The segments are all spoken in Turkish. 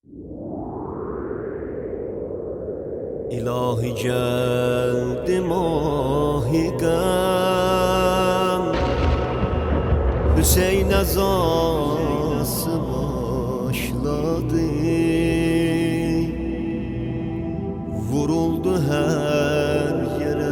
İlahi geldi mahi gam, Hüseyin azası başladı. Vuruldu her yere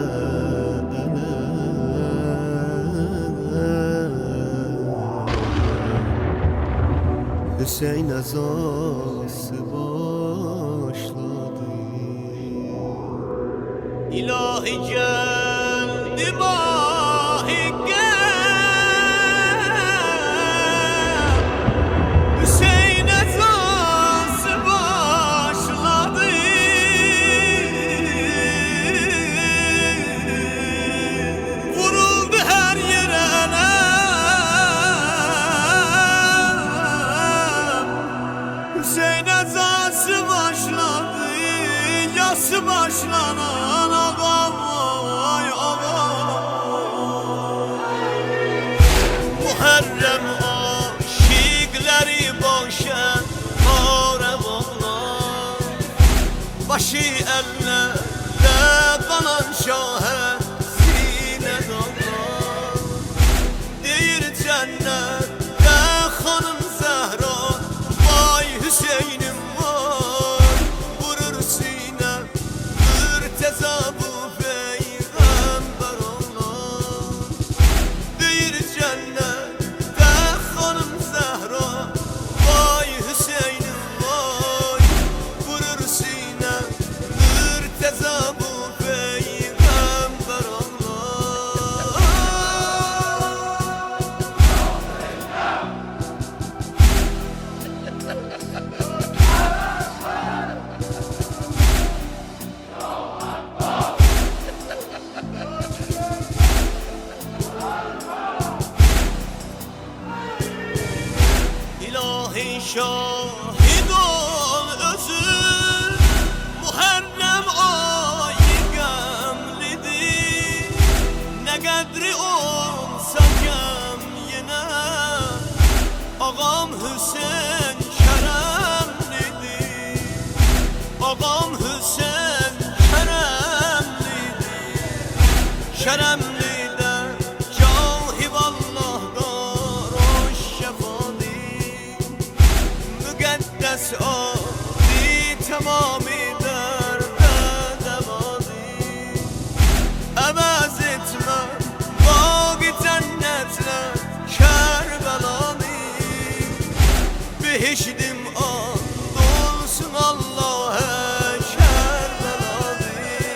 Hüseyin azası başladı. İlahi geldi mahi gam, Hüseyin ezası başladı. Vuruldu her yere Hüseyin ezası başladı. Yası başlanan ağam vay ağam. Muharrem aşıkları boşan karavana, başı ellerde kanan şahe sine dağlar. Deyir cennette hanım Zehra, vay Hüseyin'im var. Vurur sine mürteza bu peygamber Allah. Deyir cennette hanım Zehra, vay Hüseyin'im var. Vurur sine mürteza bu peygamber Allah. İlahi şahid ol özün, Muharrem ayı gemlidir. Ne kadri olsa gem yine, ağam Hüseyin şeremlidir. Ağam Hüseyin şeremlidir. Şeremlide cahi vallah'dan hoş şefadir. Müqəddəs adi tamami dərdə dəvadir. Əvəz etməm baqi cənnətlər Kərbəlanı. Behişdim and olsun Allah'a Kərbəlanı.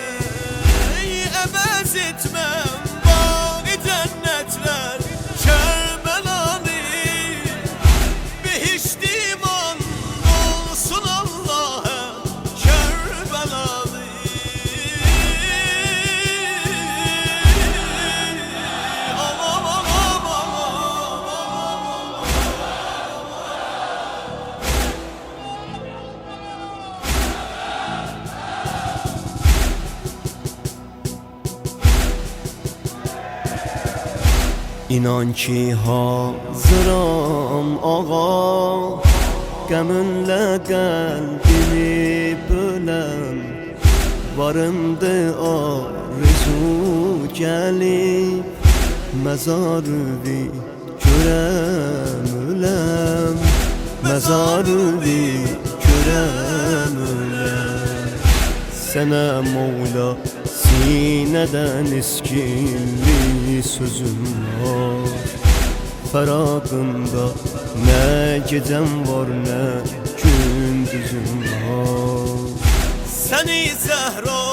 Əvəz etməm baqi cənnətlər Kərbəlanı. Behişdim and olsun Allah'a Kərbəlanı. Aman aman aman aman. İnan ki hazıram ağa, qəminlə qəlbimi böləm. Varımdı arzu gəlib, məzarı görəm öləm. Məzarı görəm öləm. Sənə Mevla sinədən iskilli sözüm var. Fəraqında nə gecəm var, nə gündüzüm var. Səni Zəhra